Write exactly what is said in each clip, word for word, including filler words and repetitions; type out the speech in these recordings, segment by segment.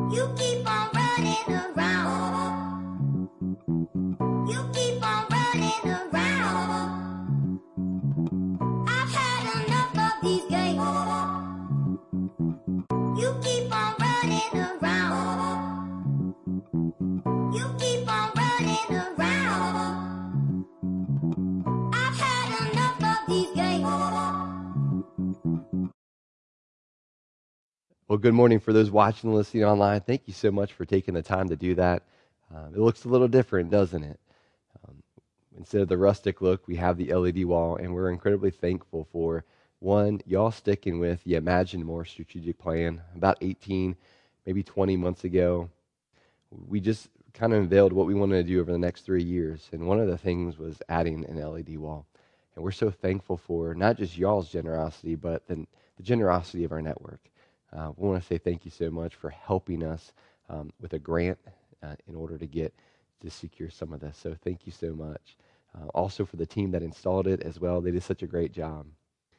You keep on running around. You keep on running around. I've had enough of these games. You keep on running around. You keep on running around. I've had enough of these games. Well, good morning for those watching and listening online. Thank you so much for taking the time to do that. Um, it looks a little different, doesn't it? Um, instead of the rustic look, we have the L E D wall, and we're incredibly thankful for, one, y'all sticking with the Imagine More strategic plan. About eighteen, maybe twenty months ago, we just kind of unveiled what we wanted to do over the next three years, and one of the things was adding an L E D wall. And we're so thankful for not just y'all's generosity, but the, the generosity of our network. Uh, we want to say thank you so much for helping us um, with a grant uh, in order to get to secure some of this. So thank you so much. Uh, also for the team that installed it as well. They did such a great job.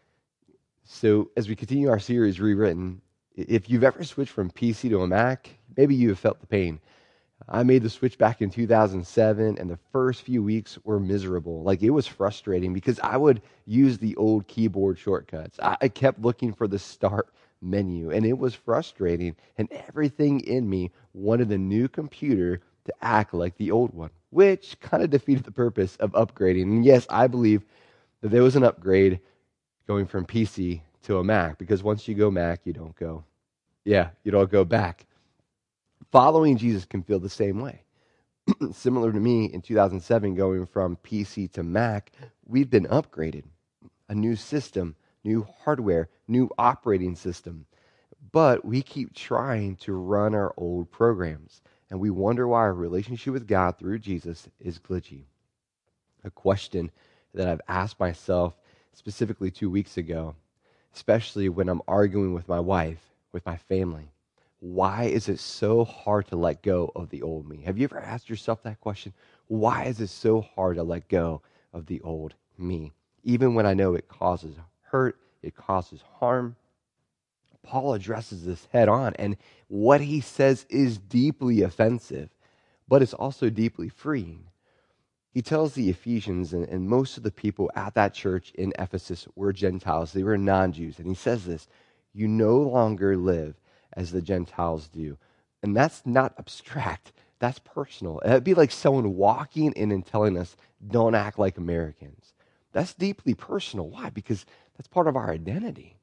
So as we continue our series, Rewritten, if you've ever switched from P C to a Mac, maybe you have felt the pain. I made the switch back in two thousand seven, and the first few weeks were miserable. Like, it was frustrating because I would use the old keyboard shortcuts. I, I kept looking for the start menu, and it was frustrating, and everything in me wanted the new computer to act like the old one, which kind of defeated the purpose of upgrading. And yes, I believe that there was an upgrade going from P C to a Mac, because once you go Mac, you don't go, yeah, you don't go back. Following Jesus can feel the same way. Similar to me in two thousand seven, going from P C to Mac, we've been upgraded. A new system, new hardware, new operating system. But we keep trying to run our old programs, and we wonder why our relationship with God through Jesus is glitchy. A question that I've asked myself specifically two weeks ago, especially when I'm arguing with my wife, with my family. Why is it so hard to let go of the old me? Have you ever asked yourself that question? Why is it so hard to let go of the old me? Even when I know it causes hurt, it causes harm. Paul addresses this head on, and what he says is deeply offensive, but it's also deeply freeing. He tells the Ephesians, and, and most of the people at that church in Ephesus were Gentiles. They were non-Jews. And he says this, you no longer live as the Gentiles do. And that's not abstract. That's personal. It'd be like someone walking in and telling us, don't act like Americans. That's deeply personal. Why? Because that's part of our identity.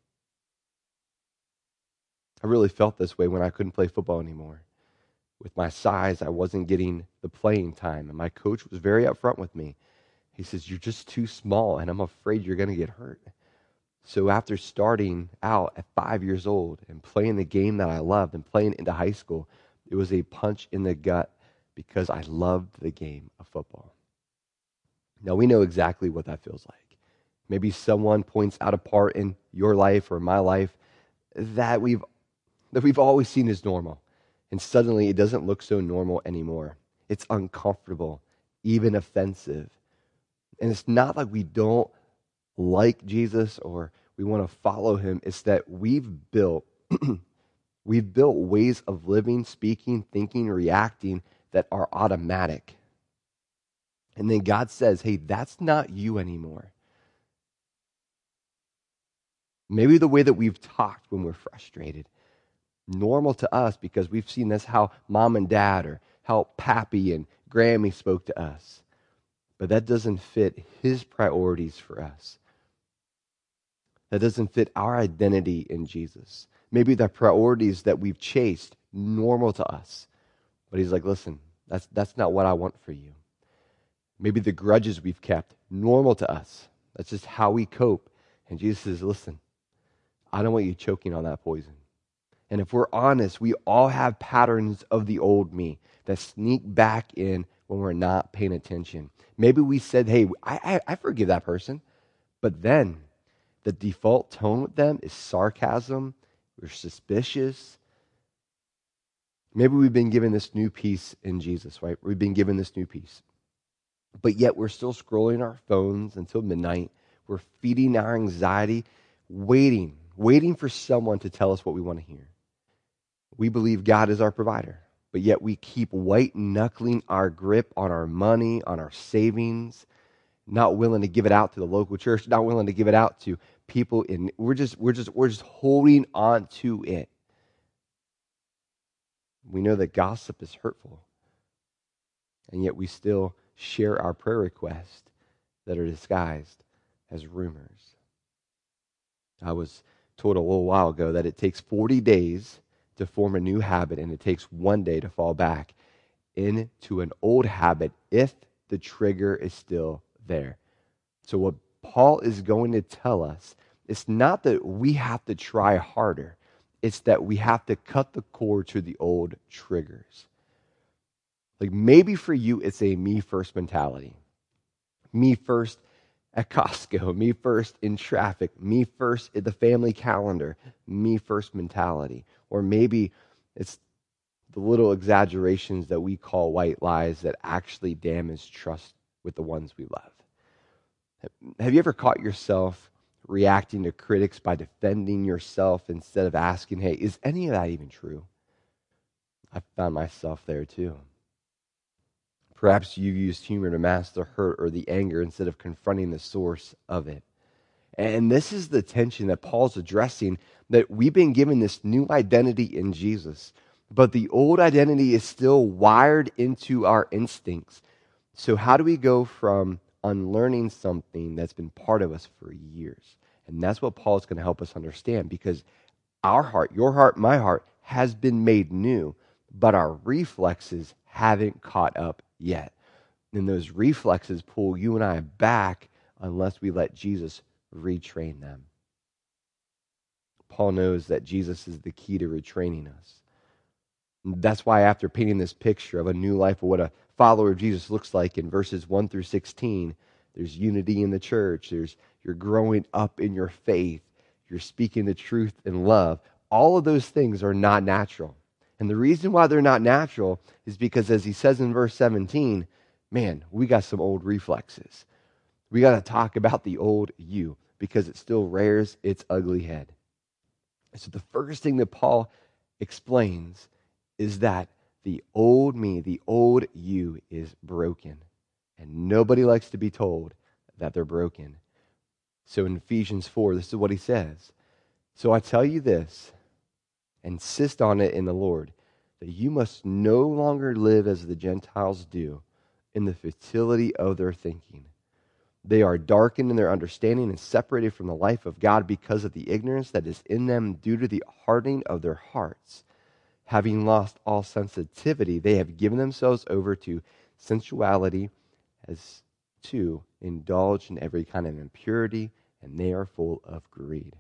I really felt this way when I couldn't play football anymore. With my size, I wasn't getting the playing time. And my coach was very upfront with me. He says, you're just too small, and I'm afraid you're going to get hurt. So after starting out at five years old and playing the game that I loved and playing into high school, it was a punch in the gut because I loved the game of football. Now, we know exactly what that feels like. Maybe someone points out a part in your life or my life that we've that we've always seen as normal. And suddenly it doesn't look so normal anymore. It's uncomfortable, even offensive. And it's not like we don't like Jesus or we want to follow him. It's that we've built we've built ways of living, speaking, thinking, reacting that are automatic. And then God says, hey, that's not you anymore. Maybe the way that we've talked when we're frustrated, normal to us because we've seen this how mom and dad or how Pappy and Grammy spoke to us. But that doesn't fit his priorities for us. That doesn't fit our identity in Jesus. Maybe the priorities that we've chased, normal to us. But he's like, listen, that's that's not what I want for you. Maybe the grudges we've kept, normal to us. That's just how we cope. And Jesus says, listen, I don't want you choking on that poison. And if we're honest, we all have patterns of the old me that sneak back in when we're not paying attention. Maybe we said, hey, I, I, I forgive that person. But then the default tone with them is sarcasm. We're suspicious. Maybe we've been given this new peace in Jesus, right? We've been given this new peace. But yet we're still scrolling our phones until midnight. We're feeding our anxiety, waiting, waiting for someone to tell us what we want to hear. We believe God is our provider, but yet we keep white-knuckling our grip on our money, on our savings, not willing to give it out to the local church, not willing to give it out to people in we're just we're just we're just holding on to it. We know that gossip is hurtful, and yet we still share our prayer requests that are disguised as rumors. I was told a little while ago that it takes forty days to form a new habit, and it takes one day to fall back into an old habit if the trigger is still there. So what Paul is going to tell us, it's not that we have to try harder. It's that we have to cut the cord to the old triggers. Like maybe for you, it's a me first mentality. Me first at Costco, me first in traffic, me first in the family calendar, me first mentality. Or maybe it's the little exaggerations that we call white lies that actually damage trust with the ones we love. Have you ever caught yourself reacting to critics by defending yourself instead of asking, hey, is any of that even true? I found myself there too. Perhaps you used humor to mask the hurt or the anger instead of confronting the source of it. And this is the tension that Paul's addressing, that we've been given this new identity in Jesus, but the old identity is still wired into our instincts. So how do we go from unlearning something that's been part of us for years? And that's what Paul's going to help us understand, because our heart, your heart, my heart, has been made new, but our reflexes haven't caught up yet. And those reflexes pull you and I back unless we let Jesus retrain them. Paul knows that Jesus is the key to retraining us. That's why after painting this picture of a new life, of what a follower of Jesus looks like in verses one through sixteen, there's unity in the church, there's you're growing up in your faith, you're speaking the truth in love. All of those things are not natural. And the reason why they're not natural is because, as he says in verse seventeen, man, we got some old reflexes. We got to talk about the old you, because it still rears its ugly head. So the first thing that Paul explains is that the old me, the old you is broken. And nobody likes to be told that they're broken. So in Ephesians four, this is what he says. So I tell you this, insist on it in the Lord, that you must no longer live as the Gentiles do, in the futility of their thinking. They are darkened in their understanding and separated from the life of God because of the ignorance that is in them due to the hardening of their hearts. Having lost all sensitivity, they have given themselves over to sensuality as to indulge in every kind of impurity, and they are full of greed.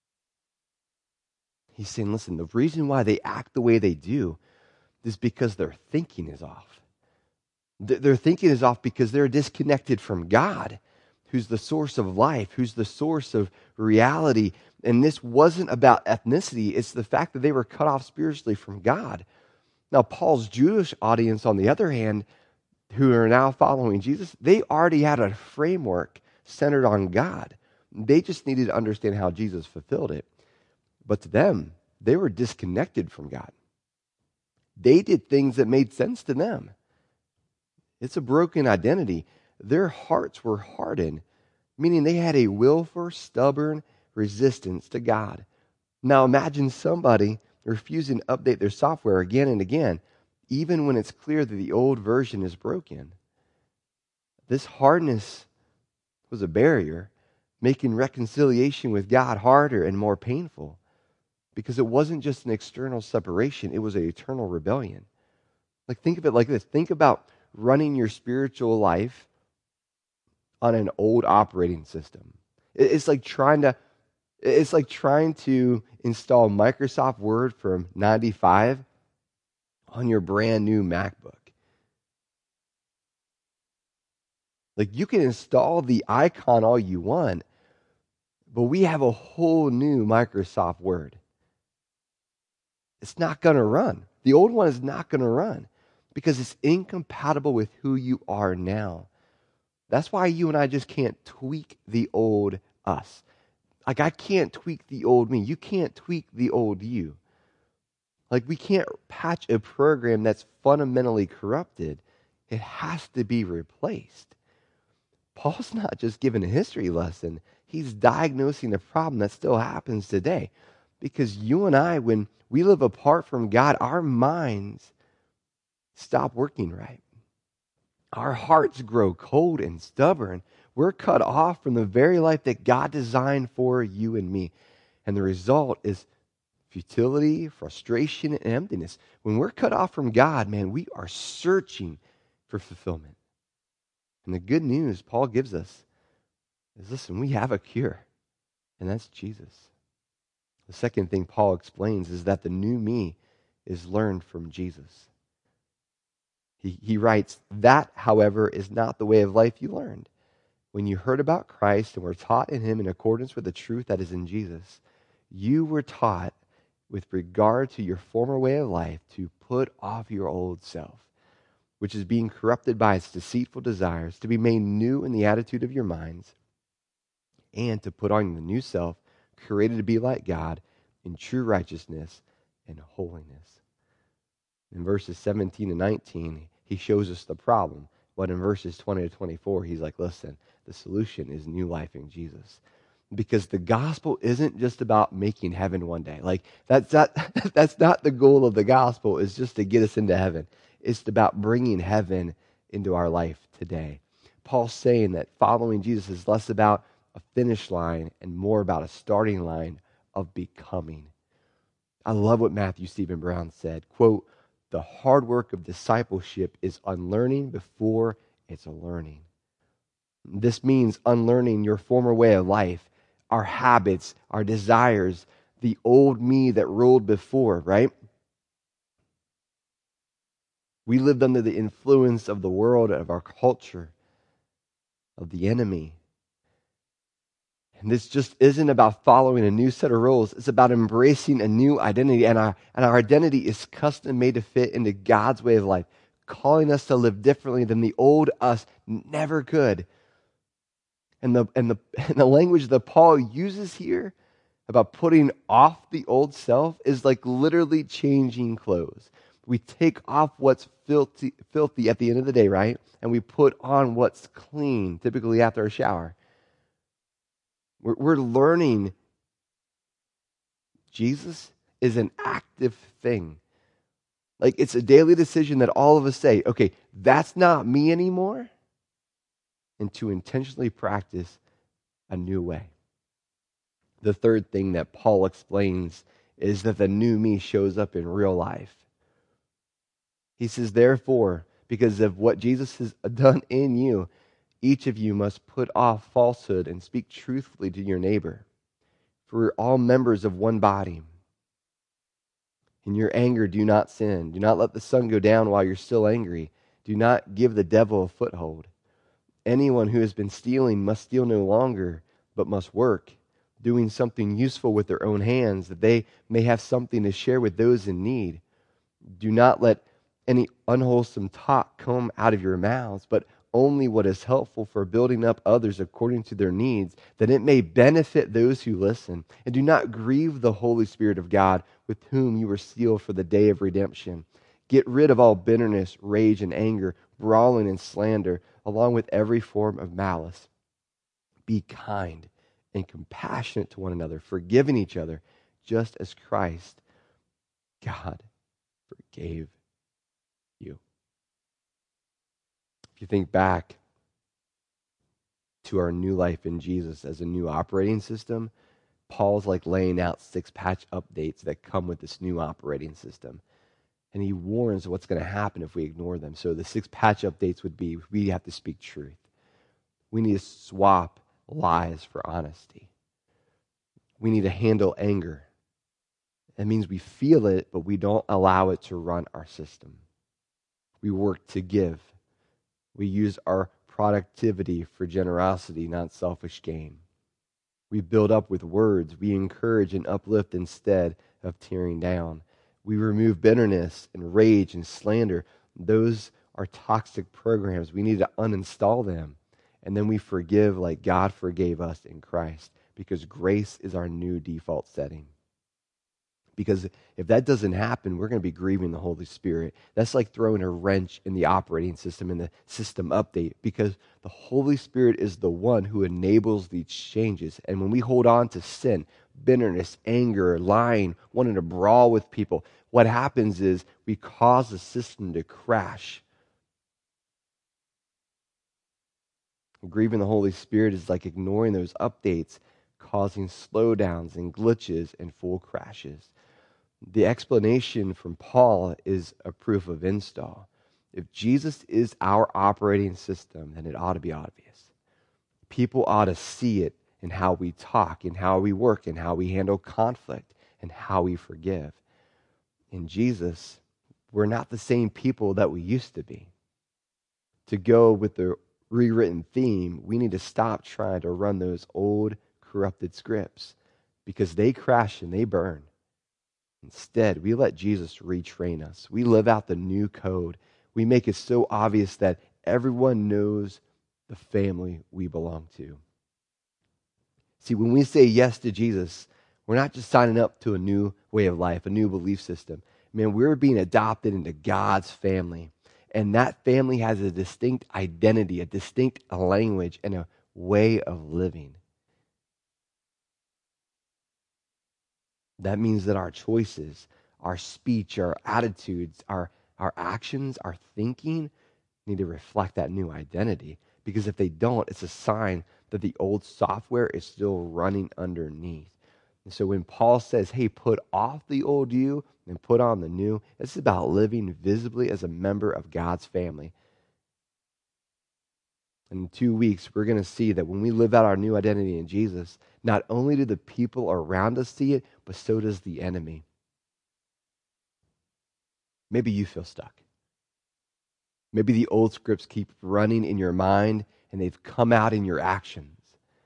He's saying, listen, the reason why they act the way they do is because their thinking is off. Their thinking is off because they're disconnected from God, who's the source of life, who's the source of reality. And this wasn't about ethnicity. It's the fact that they were cut off spiritually from God. Now, Paul's Jewish audience, on the other hand, who are now following Jesus, they already had a framework centered on God. They just needed to understand how Jesus fulfilled it. But to them, they were disconnected from God. They did things that made sense to them. It's a broken identity. Their hearts were hardened, meaning they had a willful, stubborn resistance to God. Now imagine somebody refusing to update their software again and again, even when it's clear that the old version is broken. This hardness was a barrier, making reconciliation with God harder and more painful, because it wasn't just an external separation, it was an eternal rebellion. Like, think of it like this. Think about running your spiritual life on an old operating system. It's like trying to it's like trying to install Microsoft Word from ninety-five on your brand new MacBook. Like, you can install the icon all you want, but we have a whole new Microsoft Word. It's not going to run. The old one is not going to run because it's incompatible with who you are now. That's why you and I just can't tweak the old us. Like, I can't tweak the old me. You can't tweak the old you. Like, we can't patch a program that's fundamentally corrupted. It has to be replaced. Paul's not just giving a history lesson. He's diagnosing a problem that still happens today. Because you and I, when we live apart from God, our minds stop working right. Our hearts grow cold and stubborn. We're cut off from the very life that God designed for you and me. And the result is futility, frustration, and emptiness. When we're cut off from God, man, we are searching for fulfillment. And the good news Paul gives us is, listen, we have a cure, and that's Jesus. The second thing Paul explains is that the new me is learned from Jesus. He, he writes, that, however, is not the way of life you learned. When you heard about Christ and were taught in him in accordance with the truth that is in Jesus, you were taught with regard to your former way of life to put off your old self, which is being corrupted by its deceitful desires, to be made new in the attitude of your minds, and to put on the new self, created to be like God in true righteousness and holiness. In verses seventeen and nineteen, he shows us the problem. But in verses twenty to twenty-four, he's like, listen, the solution is new life in Jesus. Because the gospel isn't just about making heaven one day. Like, that's not, that's not the goal of the gospel, is just to get us into heaven. It's about bringing heaven into our life today. Paul's saying that following Jesus is less about a finish line and more about a starting line of becoming. I love what Matthew Stephen Brown said, quote, the hard work of discipleship is unlearning before it's a learning. This means unlearning your former way of life, our habits, our desires, the old me that ruled before, right? We lived under the influence of the world, of our culture, of the enemy. And this just isn't about following a new set of rules. It's about embracing a new identity. And our, and our identity is custom made to fit into God's way of life, calling us to live differently than the old us never could. And the, and the, and the language that Paul uses here about putting off the old self is like literally changing clothes. We take off what's filthy, filthy at the end of the day, right? And we put on what's clean, typically after a shower. We're, we're learning Jesus is an active thing. Like, it's a daily decision that all of us say, okay, that's not me anymore, and to intentionally practice a new way. The third thing that Paul explains is that the new me shows up in real life. He says, therefore, because of what Jesus has done in you, each of you must put off falsehood and speak truthfully to your neighbor. For we're all members of one body. In your anger, do not sin. Do not let the sun go down while you're still angry. Do not give the devil a foothold. Anyone who has been stealing must steal no longer, but must work, doing something useful with their own hands, that they may have something to share with those in need. Do not let any unwholesome talk come out of your mouths, but only what is helpful for building up others according to their needs, that it may benefit those who listen. And do not grieve the Holy Spirit of God, with whom you were sealed for the day of redemption. Get rid of all bitterness, rage, and anger, brawling and slander, along with every form of malice. Be kind and compassionate to one another, forgiving each other, just as Christ, God, forgave you. If you think back to our new life in Jesus as a new operating system, Paul's like laying out six patch updates that come with this new operating system. And he warns what's going to happen if we ignore them. So the six patch updates would be, we have to speak truth. We need to swap lies for honesty. We need to handle anger. That means we feel it, but we don't allow it to run our system. We work to give. We use our productivity for generosity, not selfish gain. We build up with words. We encourage and uplift instead of tearing down. We remove bitterness and rage and slander. Those are toxic programs. We need to uninstall them. And then we forgive like God forgave us in Christ, because grace is our new default setting. Because if that doesn't happen, we're going to be grieving the Holy Spirit. That's like throwing a wrench in the operating system, in the system update, because the Holy Spirit is the one who enables these changes. And when we hold on to sin, bitterness, anger, lying, wanting to brawl with people, what happens is we cause the system to crash. Grieving the Holy Spirit is like ignoring those updates, causing slowdowns and glitches and full crashes. The explanation from Paul is a proof of install. If Jesus is our operating system, then it ought to be obvious. People ought to see it in how we talk, in how we work, in how we handle conflict, and how we forgive. In Jesus, we're not the same people that we used to be. To go with the rewritten theme, we need to stop trying to run those old, corrupted scripts because they crash and they burn. Instead, we let Jesus retrain us. We live out the new code. We make it so obvious that everyone knows the family we belong to. See, when we say yes to Jesus, we're not just signing up to a new way of life, a new belief system. Man, we're being adopted into God's family. And that family has a distinct identity, a distinct language, and a way of living. That means that our choices, our speech, our attitudes, our, our actions, our thinking need to reflect that new identity. Because if they don't, it's a sign that the old software is still running underneath. And so when Paul says, hey, put off the old you and put on the new, it's about living visibly as a member of God's family. In two weeks, we're going to see that when we live out our new identity in Jesus, not only do the people around us see it, but so does the enemy. Maybe you feel stuck. Maybe the old scripts keep running in your mind and they've come out in your actions.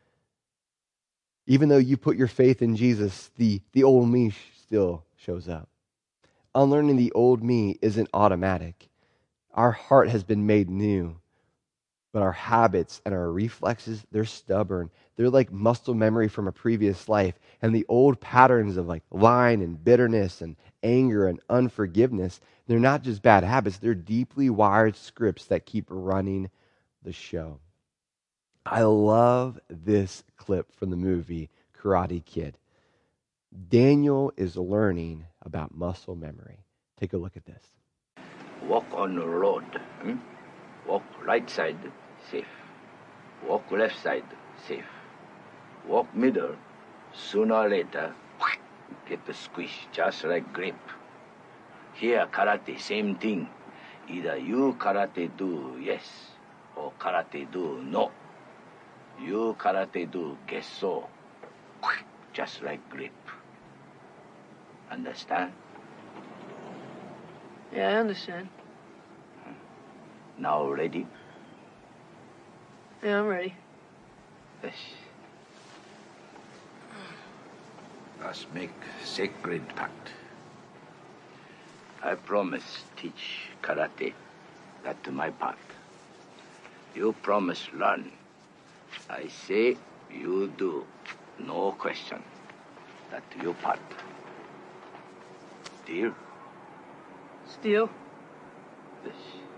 Even though you put your faith in Jesus, the, the old me still shows up. Unlearning the old me isn't automatic. Our heart has been made new. But our habits and our reflexes, they're stubborn. They're like muscle memory from a previous life. And the old patterns of like lying and bitterness and anger and unforgiveness, they're not just bad habits. They're deeply wired scripts that keep running the show. I love this clip from the movie Karate Kid. Daniel is learning about muscle memory. Take a look at this. Walk on the road. Hmm? Walk right side, safe. Walk left side, safe. Walk middle, sooner or later, get the squish, just like grape. Here, karate, same thing. Either you karate do yes, or karate do no. You karate do gesso, just like grape. Understand? Yeah, I understand. Now ready? Yeah, I'm ready. Yes. Let's make sacred pact. I promise teach karate. That's my part. You promise learn. I say you do. No question. That's your part. Deal? Steel? Yes.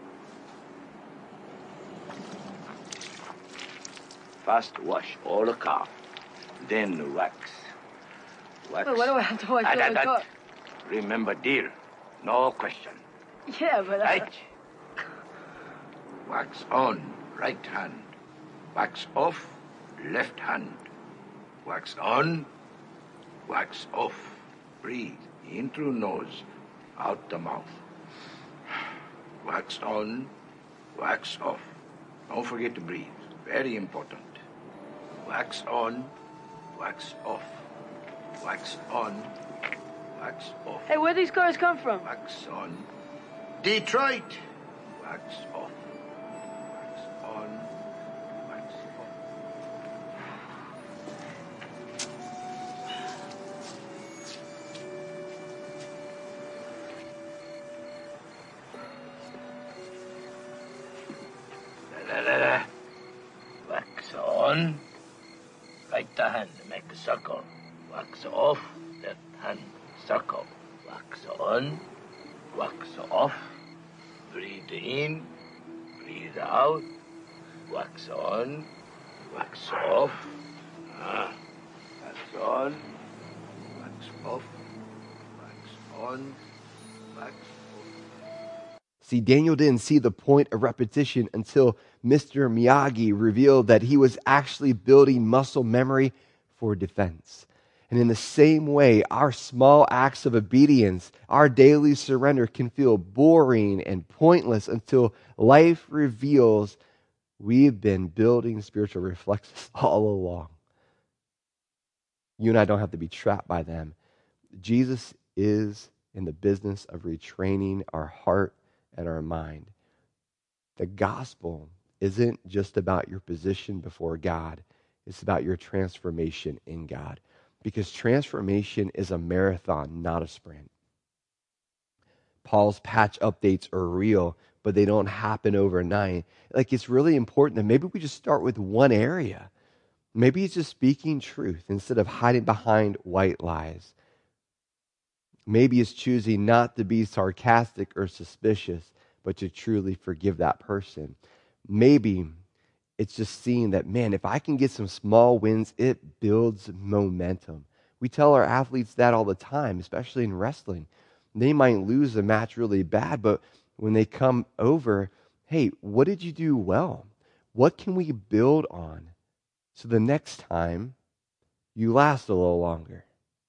First wash all the car, then wax. Wax. Wait, why do I have to wash Ah, all that, the that. car? Remember, deal. No question. Yeah, but I... Right. Wax on, right hand. Wax off, left hand. Wax on, wax off. Breathe in through nose, out the mouth. Wax on, wax off. Don't forget to breathe. Very important. Wax on, wax off. Wax on, wax off. Hey, where'd these cars come from? Wax on. Detroit. Wax off. Wax on, wax off. La, la, la. Wax on. Right hand, make a circle. Wax off, left hand, circle. on, wax off. Breathe in, breathe out. Wax on, wax off. Ah, wax on, wax off. Wax on, wax off. See, Daniel didn't see the point of repetition until Mister Miyagi revealed that he was actually building muscle memory for defense. And in the same way, our small acts of obedience, our daily surrender can feel boring and pointless until life reveals we've been building spiritual reflexes all along. You and I don't have to be trapped by them. Jesus is in the business of retraining our heart and our mind. The gospel isn't just about your position before God. It's about your transformation in God. Because transformation is a marathon, not a sprint. Paul's patch updates are real, but they don't happen overnight. Like, it's really important that maybe we just start with one area. Maybe it's just speaking truth instead of hiding behind white lies. Maybe it's choosing not to be sarcastic or suspicious, but to truly forgive that person. Maybe it's just seeing that, man, if I can get some small wins, it builds momentum. We tell our athletes that all the time, especially in wrestling. They might lose a match really bad, but when they come over, hey, what did you do well? What can we build on so the next time you last a little longer?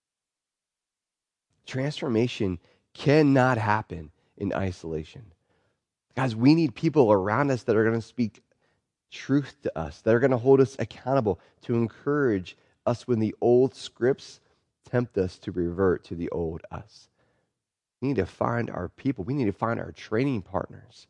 Transformation cannot happen in isolation. Guys, we need people around us that are going to speak truth to us, that are going to hold us accountable, to encourage us when the old scripts tempt us to revert to the old us. We need to find our people. We need to find our training partners.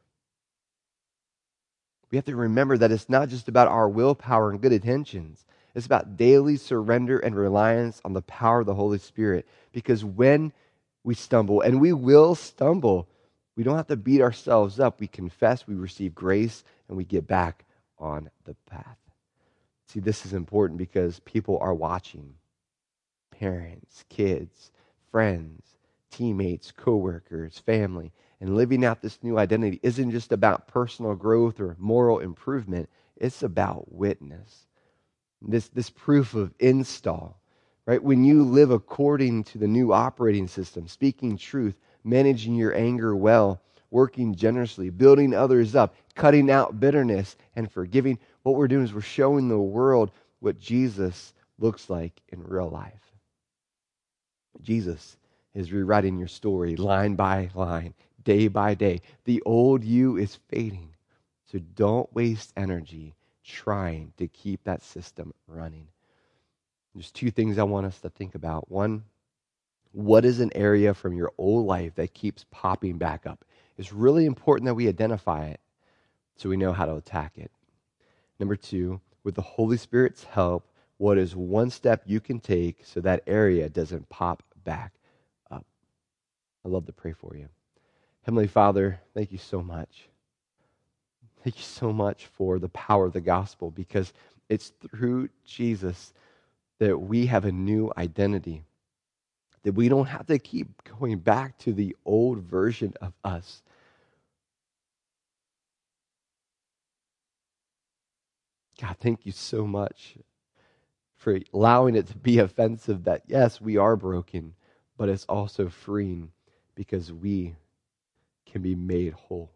We have to remember that it's not just about our willpower and good intentions. It's about daily surrender and reliance on the power of the Holy Spirit. Because when we stumble, and we will stumble, we don't have to beat ourselves up. We confess, we receive grace, and we get back on the path. See, this is important because people are watching. Parents, kids, friends, teammates, coworkers, family. And living out this new identity isn't just about personal growth or moral improvement. It's about witness. This, this proof of install, right? When you live according to the new operating system, speaking truth, managing your anger well, working generously, building others up, cutting out bitterness, and forgiving, what we're doing is we're showing the world what Jesus looks like in real life. Jesus is rewriting your story line by line, day by day. The old you is fading. So don't waste energy trying to keep that system running. There's two things I want us to think about. One, what is an area from your old life that keeps popping back up? It's really important that we identify it so we know how to attack it. Number two, with the Holy Spirit's help, what is one step you can take so that area doesn't pop back up? I'd love to pray for you. Heavenly Father, thank you so much. Thank you so much for the power of the gospel, because it's through Jesus that we have a new identity, that we don't have to keep going back to the old version of us. God, thank you so much for allowing it to be offensive that, yes, we are broken, but it's also freeing because we can be made whole.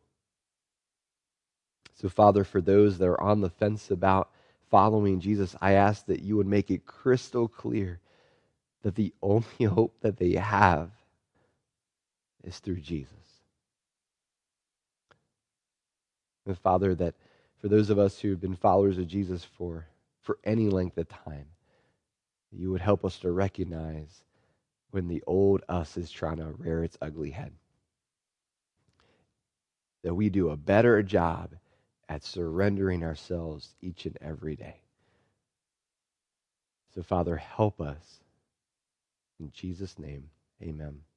So, Father, for those that are on the fence about following Jesus, I ask that you would make it crystal clear that the only hope that they have is through Jesus. And Father, that for those of us who have been followers of Jesus for, for any length of time, you would help us to recognize when the old us is trying to rear its ugly head. That we do a better job at surrendering ourselves each and every day. So, Father, help us. In Jesus' name, amen.